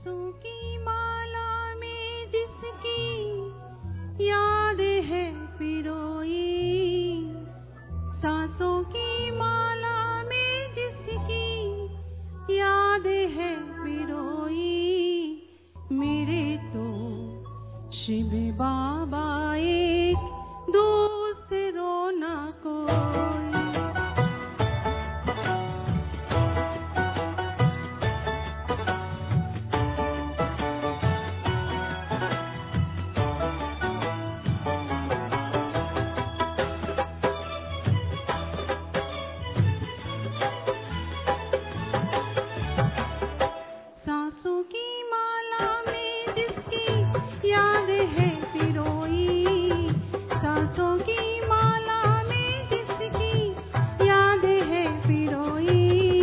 सांसों की माला में जिसकी याद है पिरोई, सांसों की माला में जिसकी याद है पिरोई, मेरे तो शिव बाबा एक दूसरों ना कोई। सांसों की माला में जिसकी याद है पिरोई, सांसों की माला में जिसकी याद है पिरोई,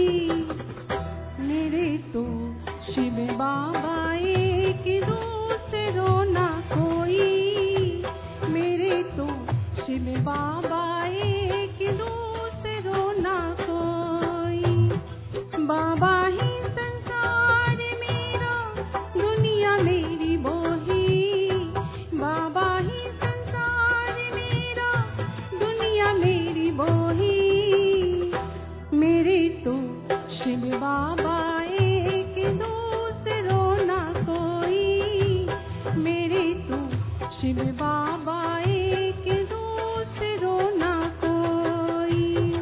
मेरे तो शिव बाबा एक दूसरों ना कोई, मेरे तो शिव बाबा एक दूसरों ना कोई। बाबा ही संसार मेरा, दुनिया मेरी बोही, बाबा ही संसार मेरा, दुनिया मेरी बोही, मेरे तो शिव बाबा एक दूसरों ना कोई, मेरे तो शिव बाबा एक दूसरों ना कोई।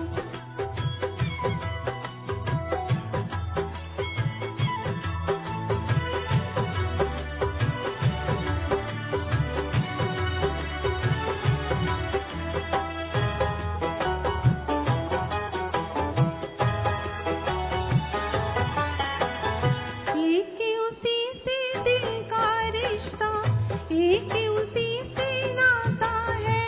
एक उसी से दिल का रिश्ता, एक उसी से नाता है,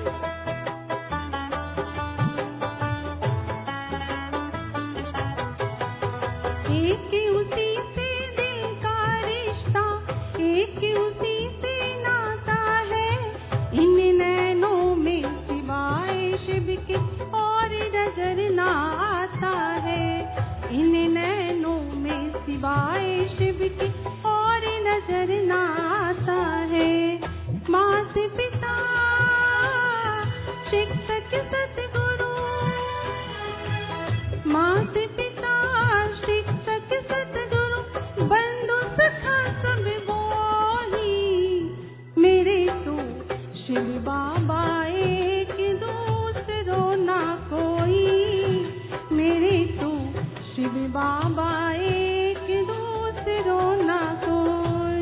एक उसी से दिल का रिश्ता, एक उसी से नाता है, इन नैनों में सिवाय शिव के और नजर ना आता है, इन नैनों में सिवाय शिव के और नजर ना आता है। मात पिता शिक्षक सतगुरु, मात पिता शिक्षक सतगुरु, बंधु सखा सब मोही, मेरे तो शिव बाबा एक दूसरों ना कोई, मेरे तो शिव बाबा एक दूसरों ना कोई।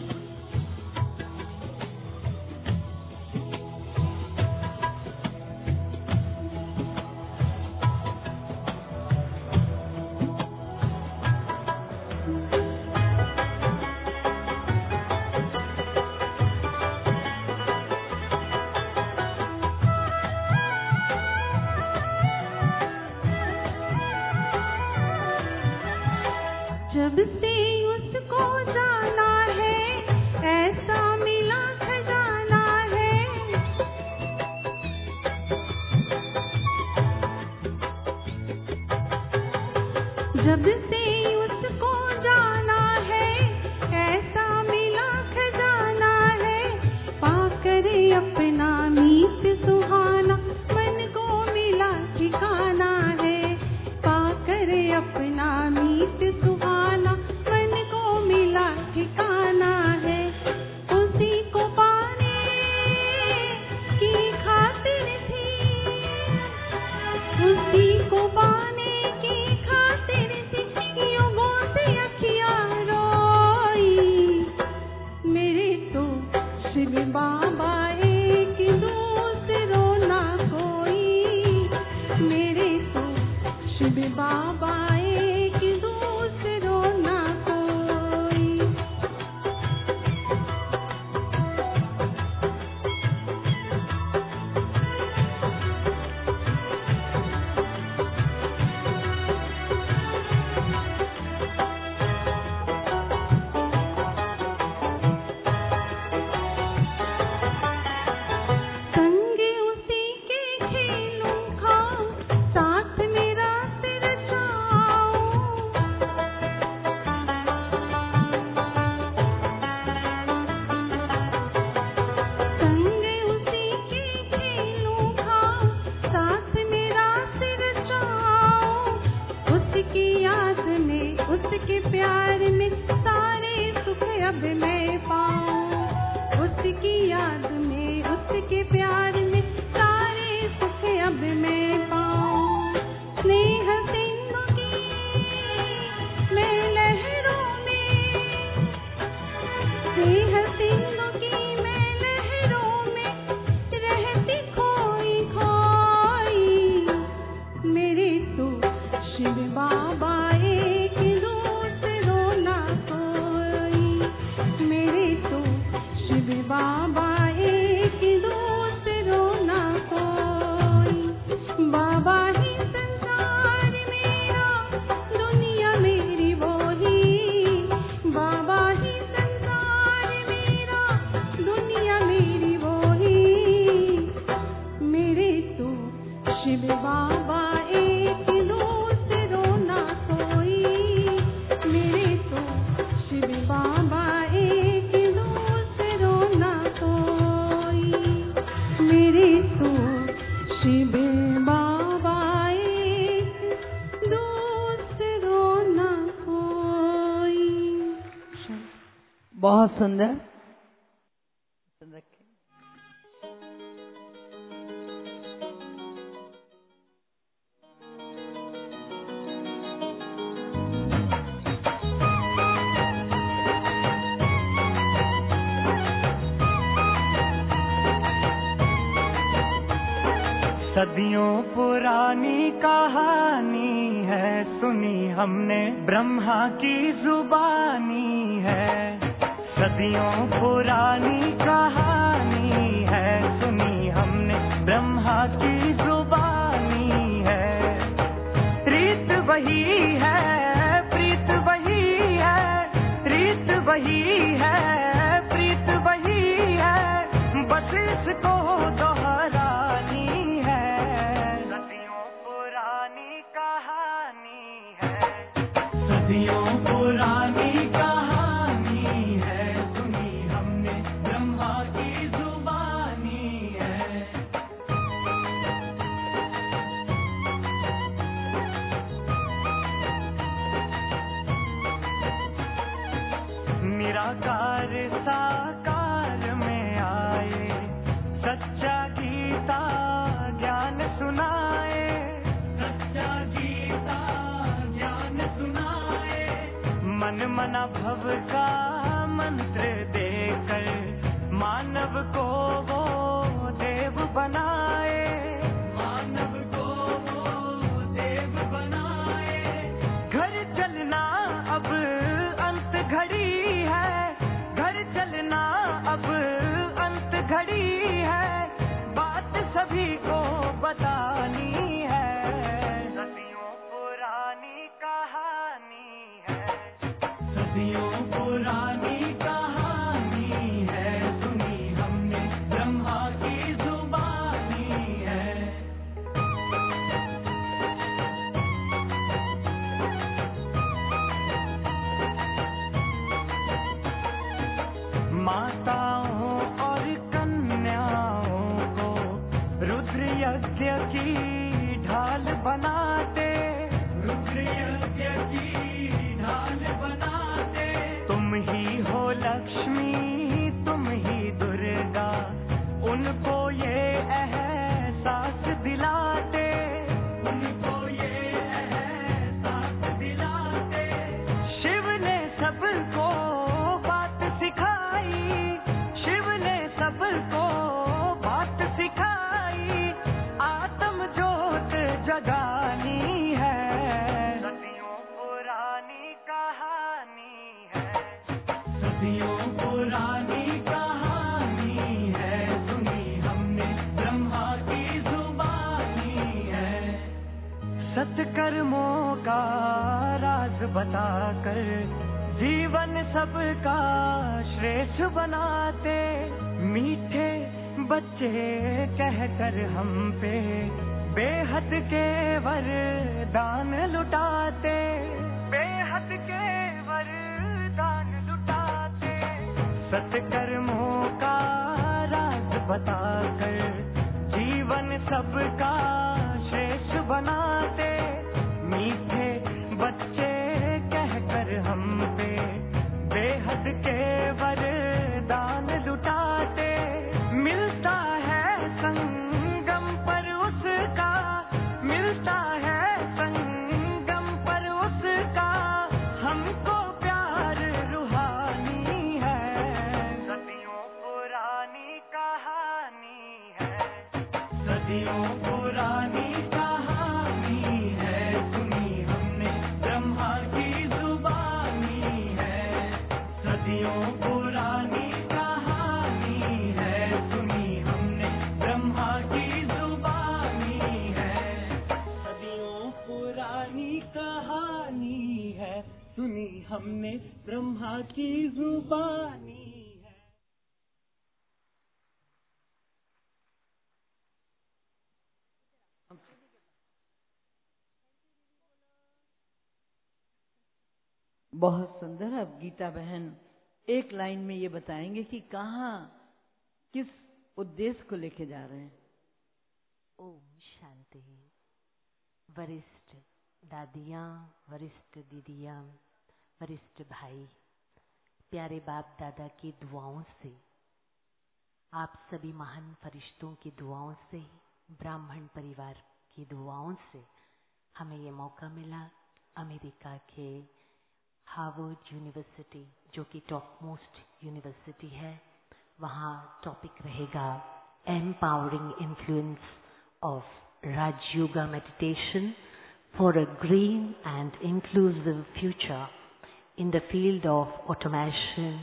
जब से उसको जाना है, ऐसा मिला खजाना है, जब से उसको जाना है, ऐसा मिला खजाना है, पाकर अपना मीत सुहाना मन को मिला ठिकाना है, पाकर अपना मीत सुहाना मन याद में, उसके प्यार में सारे सुख अब मैं पाऊं। उसकी याद में, उसके प्यार में सारे सुख अब मैं पाऊं। स्नेह सिंधु की मैं लहरों में, स्नेह सिंधु की मैं लहरों में रहती खोई खोई। मेरे तो शिव बाबा एक दूसरों ना कोई। मेरे तो शिव बाबा एक दूसरों ना कोई। बाबा ही संसार मेरा, दुनिया मेरी वो ही। बाबा ही संसार मेरा, दुनिया मेरी वो ही। मेरे तो शिव बाबा एक दूसरों ना कोई। मेरे तो शिव बाबा एक दूसरों ना कोई। मेरे तो शिव बाबा एक दूसरों ना कोई। बहुत सुंदर। सदियों पुरानी कहानी है, सुनी हमने ब्रह्मा की जुबानी है। सदियों पुरानी कहानी है, सुनी हमने ब्रह्मा की जुबानी है। रीत वही है, प्रीत वही है, रीत वही है, प्रीत वही है, बस इसको दोहरानी है। सदियों पुरानी कहानी है, सदियों पुरानी कहानी है, सुनी हमने ब्रह्मा की जुबानी है। निराकार साकार में आए, सच्चा गीता ज्ञान सुनाए, सच्चा गीता ज्ञान सुनाए। मन मना भव का मंत्र देकर मानव को वो देव बनाए, मानव को वो देव बनाए। घर चलना अब अंत घड़ी है, घर चलना अब अंत घड़ी है, बात सभी को बतानी है। सदियों पुरानी कहानी है, सदियों पुरानी कहानी है, सुनी हमने ब्रह्मा की जुबानी है। माताओं और कन्याओं को रुद्र यज्ञ की ढाल बनाते, रुद्र यज्ञ की ढाल बनाते। तुम ही हो लक्ष्मी, तुम ही दुर्गा, उनको ये एहसास दिलाते, उनको ये एहसास दिलाते। शिव ने सबको बात सिखाई, शिव ने सबको बात सिखाई, आत्म ज्योत जगानी है। सदियों पुरानी कहानी है, सदियों पुरानी कहानी है, सुनी हमने ब्रह्मा की जुबानी है। सत्कर्मों का राज बताकर जीवन सबका श्रेष्ठ बनाते, मीठे बच्चे कहकर हम पे बेहद के वरदान लुटाते, बेहद के वरदान लुटाते। सत्कर्मों का राज बताकर जीवन सबका श्रेष्ठ बनाते, मीठे बच्चे हमने ब्रह्मा की जुबानी है। बहुत सुंदर। अब गीता बहन एक लाइन में ये बताएंगे कि कहाँ किस उद्देश्य को लेके जा रहे हैं। ओम शांति। वरिष्ठ दादियाँ, वरिष्ठ दीदियाँ, वरिष्ठ भाई, प्यारे बाप दादा की दुआओं से, आप सभी महान फरिश्तों की दुआओं से, ब्राह्मण परिवार की दुआओं से हमें ये मौका मिला अमेरिका के हार्वर्ड यूनिवर्सिटी, जो कि टॉप मोस्ट यूनिवर्सिटी है, वहाँ टॉपिक रहेगा empowering influence of Rajyoga meditation for a green and inclusive future in the field of automation,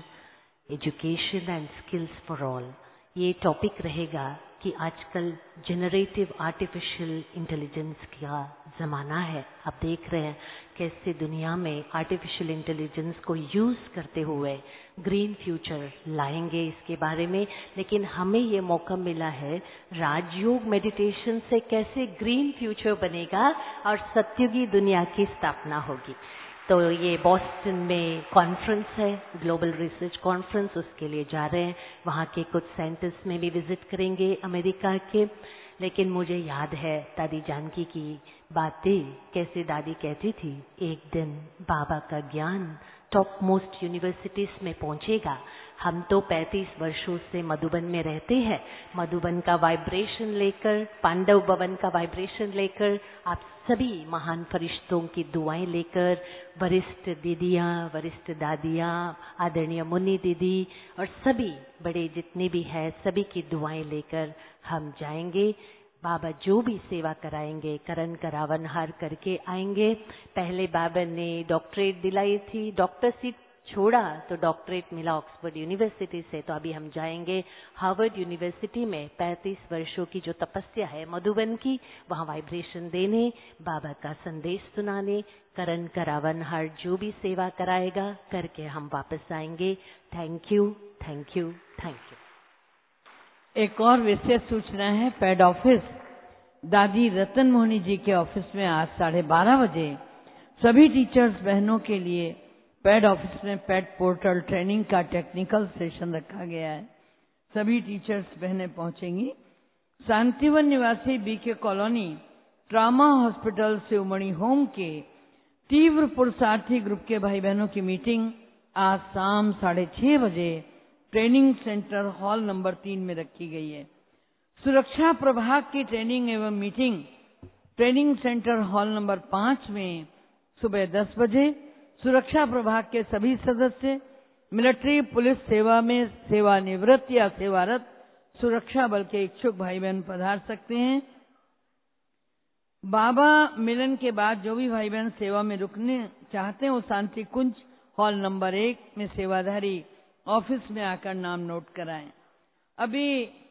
education and skills for all. ये टॉपिक रहेगा कि आजकल जनरेटिव आर्टिफिशियल इंटेलिजेंस का ज़माना है। आप देख रहे हैं कैसे दुनिया में आर्टिफिशियल इंटेलिजेंस को यूज़ करते हुए ग्रीन फ्यूचर लाएंगे, इसके बारे में। लेकिन हमें ये मौका मिला है राजयोग मेडिटेशन से कैसे ग्रीन फ्यूचर बनेगा और सत्युगी दुनिया की स्थापना होगी। तो ये बॉस्टन में कॉन्फ्रेंस है, ग्लोबल रिसर्च कॉन्फ्रेंस, उसके लिए जा रहे हैं। वहाँ के कुछ सेंटर्स में भी विजिट करेंगे अमेरिका के। लेकिन मुझे याद है दादी जानकी की बातें, कैसे दादी कहती थी एक दिन बाबा का ज्ञान टॉप मोस्ट यूनिवर्सिटीज में पहुंचेगा। हम तो 35 वर्षों से मधुबन में रहते हैं। मधुबन का वाइब्रेशन लेकर, पांडव भवन का वाइब्रेशन लेकर, आप सभी महान फरिश्तों की दुआएं लेकर, वरिष्ठ दीदियाँ, वरिष्ठ दादियाँ, आदरणीय मुन्नी दीदी और सभी बड़े जितने भी हैं, सभी की दुआएं लेकर हम जाएंगे। बाबा जो भी सेवा कराएंगे, करण करावन हर करके आएंगे। पहले बाबा ने डॉक्टरेट दिलाई थी, डॉक्टर सीट छोड़ा तो डॉक्टरेट मिला ऑक्सफोर्ड यूनिवर्सिटी से। तो अभी हम जाएंगे हार्वर्ड यूनिवर्सिटी में 35 वर्षों की जो तपस्या है मधुबन की, वहाँ वाइब्रेशन देने, बाबा का संदेश सुनाने, करण करावन हर जो भी सेवा कराएगा करके हम वापस आएंगे। Thank you, thank you, thank you. एक और विशेष सूचना है। पैड ऑफिस दादी रतन मोहनी जी के ऑफिस में आज 12:30 बजे सभी टीचर्स बहनों के लिए पैड ऑफिस में पैड पोर्टल ट्रेनिंग का टेक्निकल सेशन रखा गया है। सभी टीचर्स बहनें पहुंचेंगी। शांतिवन निवासी BK colony trauma hospital Shivmani home के तीव्र पुरुषार्थी ग्रुप के भाई बहनों की मीटिंग आज शाम 6:30 बजे ट्रेनिंग सेंटर हॉल नंबर 3 में रखी गई है। सुरक्षा प्रभाग की ट्रेनिंग एवं meeting training centre hall number 5 में सुबह 10 बजे। सुरक्षा प्रभाग के सभी सदस्य, मिलिट्री पुलिस सेवा में सेवानिवृत्त या सेवारत सुरक्षा बल के इच्छुक भाई बहन पधार सकते हैं। बाबा मिलन के बाद जो भी भाई बहन सेवा में रुकने चाहते हैं वो शांति कुंज हॉल नंबर 1 में सेवाधारी ऑफिस में आकर नाम नोट कराएं। अभी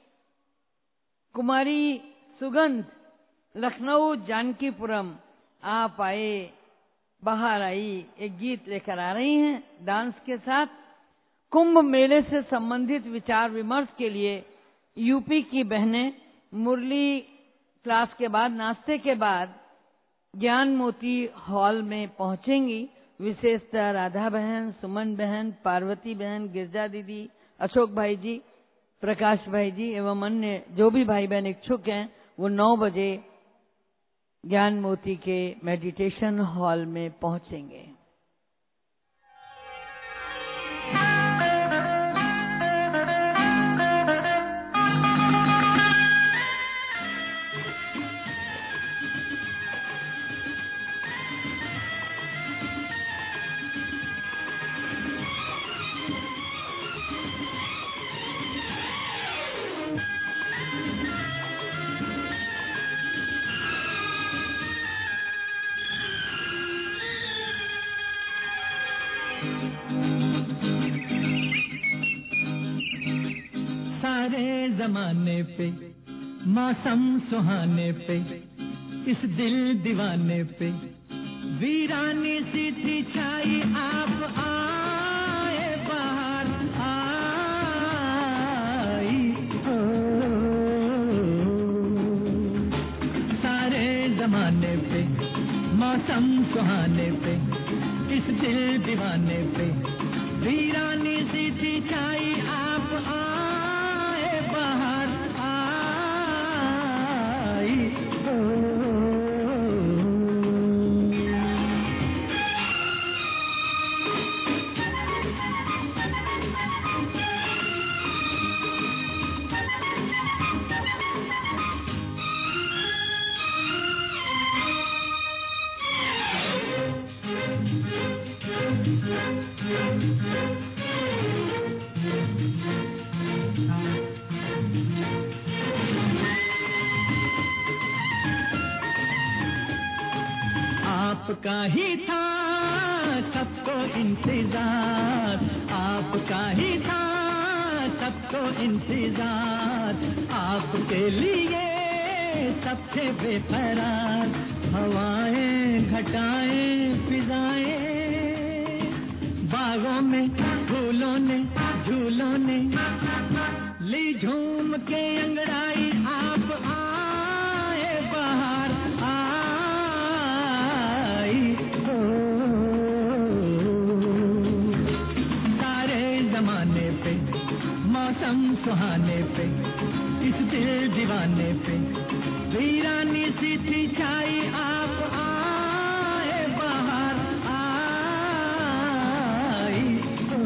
कुमारी सुगंध लखनऊ जानकीपुरम आप आए, बाहर आई, एक गीत लेकर आ रही हैं डांस के साथ। कुंभ मेले से संबंधित विचार विमर्श के लिए यूपी की बहनें मुरली क्लास के बाद, नाश्ते के बाद ज्ञान मोती हॉल में पहुंचेंगी। विशेषतः राधा बहन, सुमन बहन, पार्वती बहन, गिरजा दीदी, अशोक भाई जी, प्रकाश भाई जी एवं अन्य जो भी भाई बहन इच्छुक हैं वो 9 बजे ज्ञान मोती के मेडिटेशन हॉल में पहुंचेंगे। जमाने पे मौसम सुहाने पे इस दिल दीवाने पे वीरानी सी थी छाई आप मौसम सुहाने पे, इस दिल दीवाने पे वीरानी सी थी छाई, आप आए बाहर आई हो। आपका ही था सबको इंतजार, आपका ही था सबको इंतजार, आपके लिए सबसे बेकरार हवाएं घटाएं फिजाएं, बागों में फूलों ने झूलों ने ली झूम के अंगड़ाई, आप आए बाहर आई हो। सारे जमाने पे मौसम सुहाने पे, इस दिल दीवाने पे वीरानी सी थी छाई, आप आए बाहर आई हो।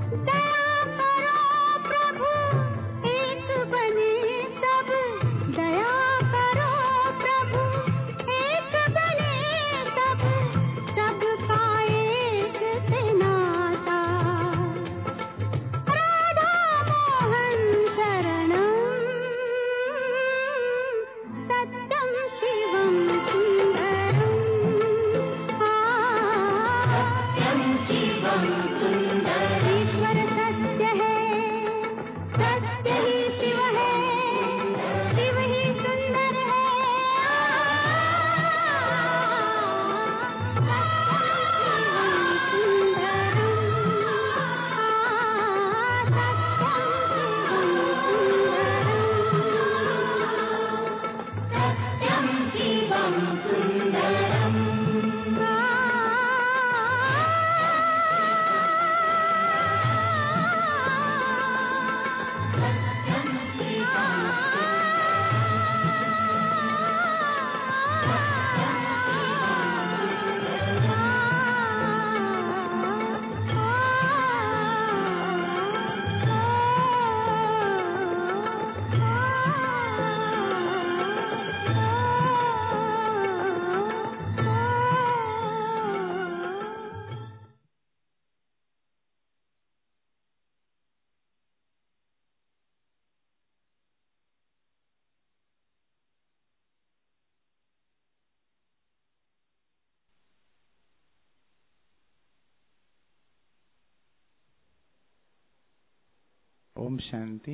ओम शांति।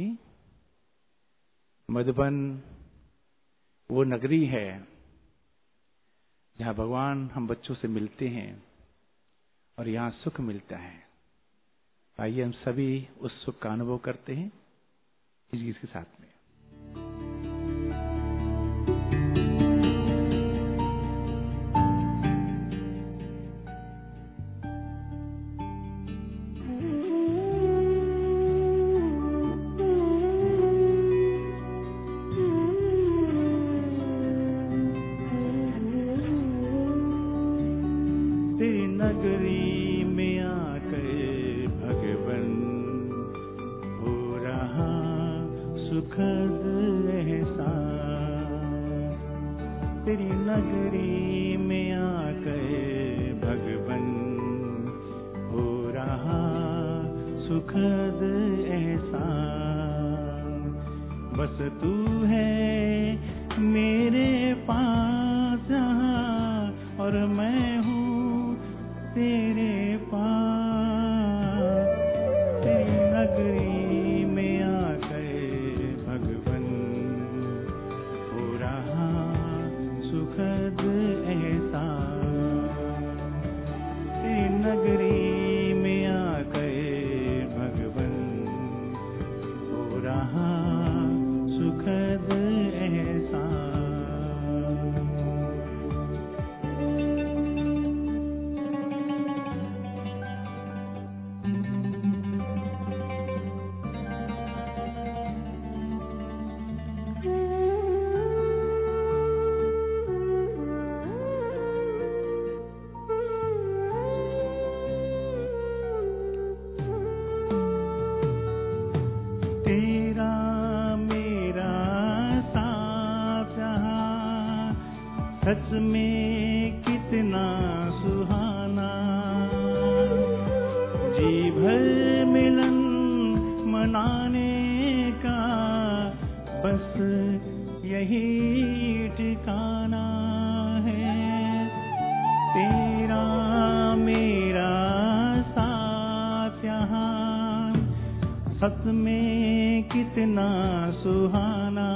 मधुबन वो नगरी है जहाँ भगवान हम बच्चों से मिलते हैं और यहाँ सुख मिलता है। आइए हम सभी उस सुख का अनुभव करते हैं इस गीत के साथ में। सच में कितना सुहाना, जी भर मिलन मनाने का बस यही ठिकाना है। तेरा मेरा साथ यहाँ सच में कितना सुहाना,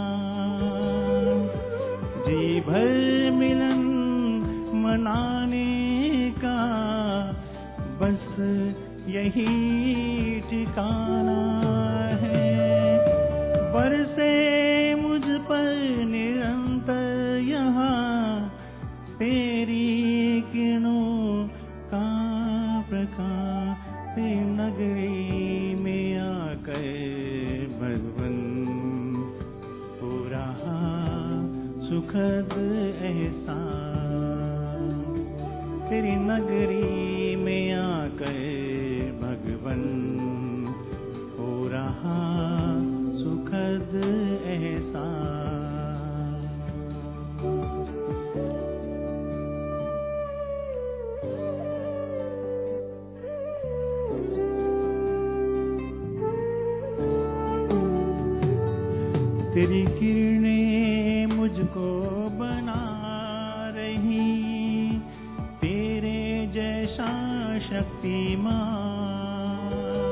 जी भर मिलन मनाने का बस यही ठिकाना है। बरसे मुझ पर निरंतर यहाँ तेरी किरणों का प्रकाश, तेरी नगरी में आकर भगवन हो रहा सुखद एहसास। तेरी नगरी में आकर भगवन तेरी किरणें मुझको बना रही, तेरे जैसा शक्तिमान,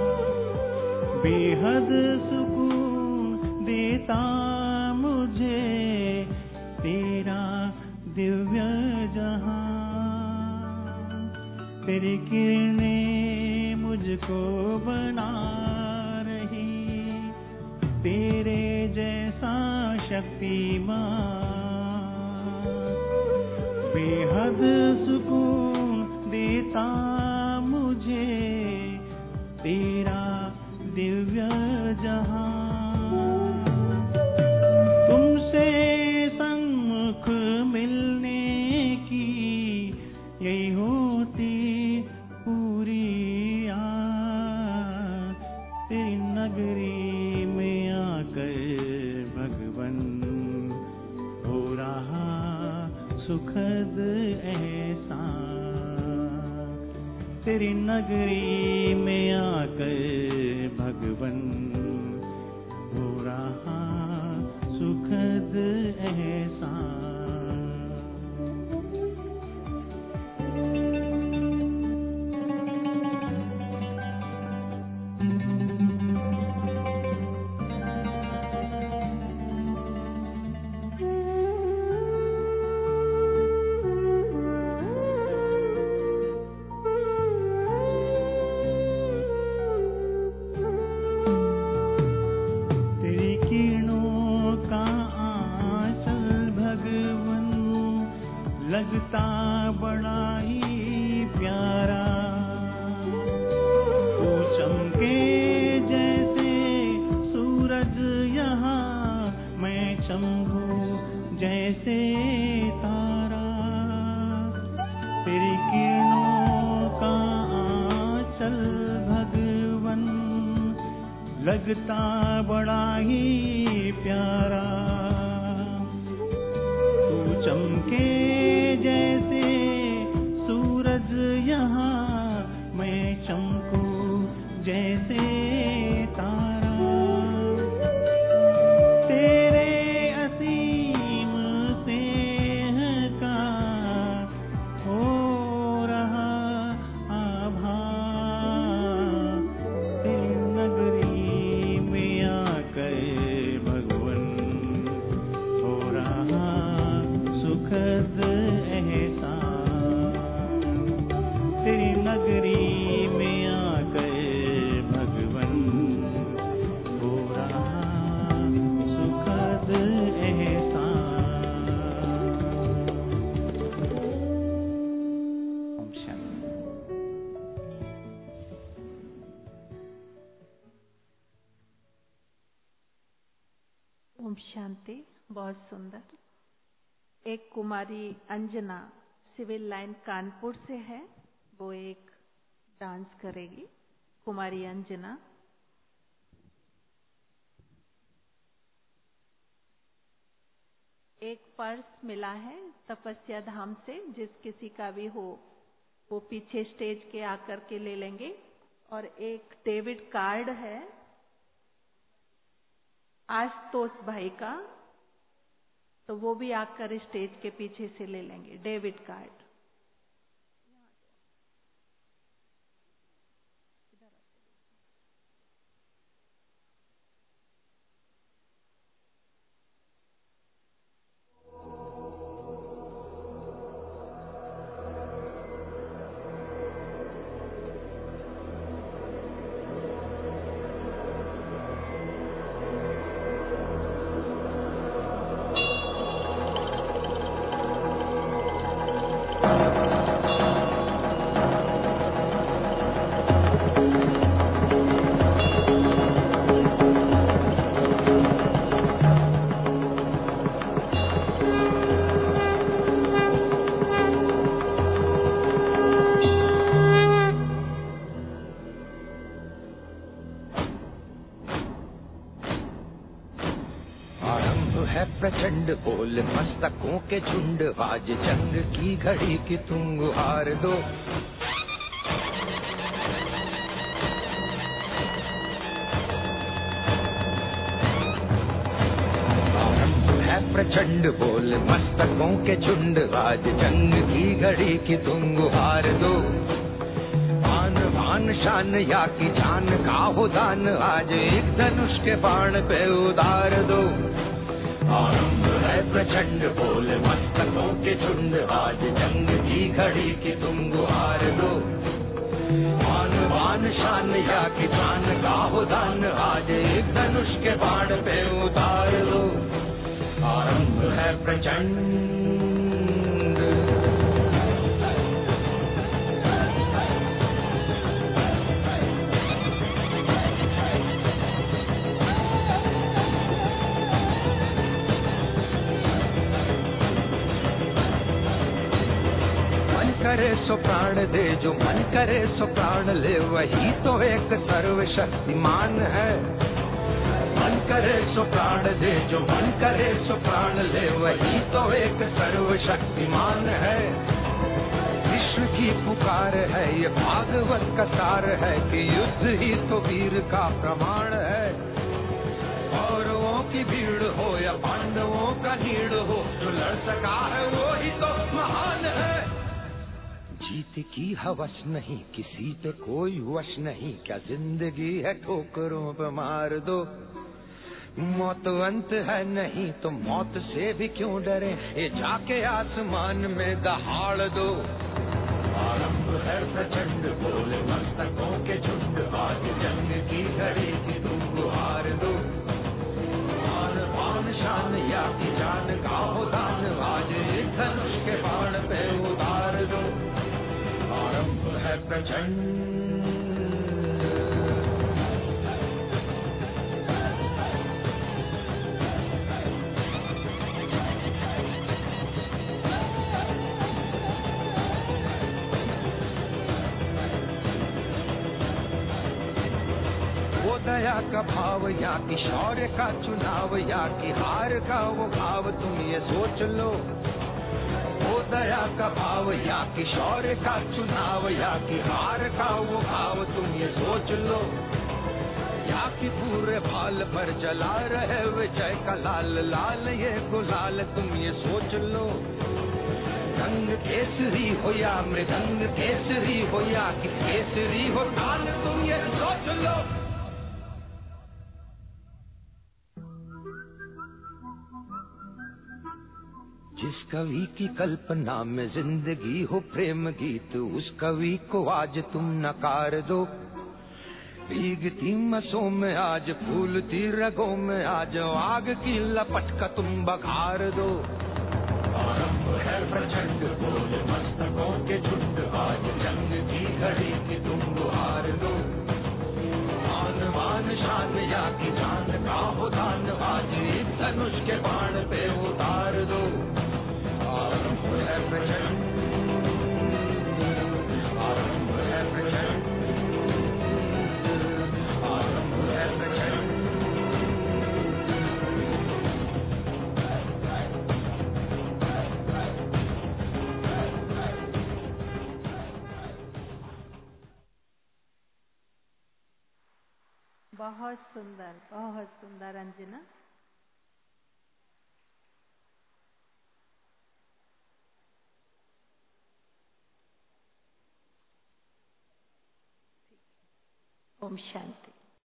बेहद सुकून देता मुझे तेरा दिव्य जहां। तेरी किरणें मुझको बना रही, तेरे जैसा शक्तिमान, बेहद सुकून देता मुझे तेरा दिव्य जहां। तुमसे सन्मुख मिलने की यही होती पूरी आस। तेरी नगरी में आकर भगवन हो रहा सुखद एहसास। तेरी नगरी में आकर भगवन हो रहा सुखद एहसास। लगता बड़ा ही प्यारा, तू चमके जैसे सूरज यहाँ, मैं चमकूं जैसे तारा। तेरी किरणों का आंचल भगवन लगता बड़ा ही प्यारा, तू चमके जैसे सूरज यहाँ, मैं चमकूं जैसे तारा। तेरे असीम स्नेह का हो रहा आभास। तेरी नगरी में आकर भगवन हो रहा सुखद एहसास। तेरी नगरी में आकर भगवन हो रहा सुखद एहसास। ओम शांति। ओम शांति। बहुत सुंदर। एक कुमारी अंजना सिविल लाइन कानपुर से है, वो एक डांस करेगी। कुमारी अंजना। एक पर्स मिला है तपस्या धाम से, जिस किसी का भी हो वो पीछे स्टेज के आकर के ले लेंगे। और एक डेबिट कार्ड है आशुतोष भाई का, तो वो भी आकर स्टेज के पीछे से ले लेंगे डेबिट कार्ड। प्रचंड बोल मस्तकों के झुंड, आज जंग की घड़ी की तुम गुहार दो। प्रचंड बोल मस्तकों के झुंड, आज जंग की घड़ी की तुम गुहार दो। आन बान शान या की जान का हो दान, आज एक धनुष के बाण पे उतार दो। आरंभ है प्रचंड बोल मस्तकों के झुंड, आज जंग की घड़ी की तुम गुहार दो। आन बान शान या की जान का हो दान, आज एक धनुष के बाण पे उतार दो। आरंभ है प्रचंड। करे सो प्राण दे, जो मन करे सो प्राण ले, वही तो एक सर्वशक्तिमान है। मन करे सो प्राण दे, जो मन करे सो प्राण ले, वही तो एक सर्वशक्तिमान है। कृष्ण की पुकार है, ये भागवत का सार है कि युद्ध ही तो वीर का प्रमाण है। कौरवों की भीड़ हो या पांडवों का नीड़ हो, जो लड़ सका है वो ही तो महान है। जीत की हवस नहीं, किसी पे कोई वश नहीं, क्या जिंदगी है ठोकरों पे मार दो। मौत अंत है नहीं तो मौत से भी क्यों डरे, ये जाके आसमान में दहाड़ दो। आरंभ है प्रचंड बोल मस्तकों के झुंड, आज जंग की घड़ी की तुम गुहार दो। आन बान शान या की जान का हो दान, आज एक धनुष के बाण पे उतार दो। आरंभ है प्रचंड। वो दया का भाव या कि शौर्य का चुनाव, या कि हार का वो भाव, तुम ये सोच लो। वो दया का भाव या कि शौर्य का चुनाव, या कि हार का वो भाव, तुम ये सोच लो। या कि पूरे भाल पर जला रहे विजय का लाल लाल ये गुलाल, तुम ये सोच लो। रंग केसरी हो या मृदंग केसरी हो, या कि केसरी हो ताल, तुम ये सोच लो। जिस कवि की कल्पना में जिंदगी हो प्रेम गीत, उस कवि को आज तुम नकार दो। भीगती मसों में आज फूलती रगों में आज आग की लपट का तुम बघार दो। आरंभ है प्रचंड बोल मस्तकों के झुंड, आज जंग की घड़ी की तुम गुहार दो। आन बान शान या की जान का हो दान, आज एक धनुष के बाण पे उतार दो। आरंभ है प्रचंड। आरंभ है प्रचंड। आरंभ है प्रचंड। बहुत सुंदर अंजना। ओम शांति।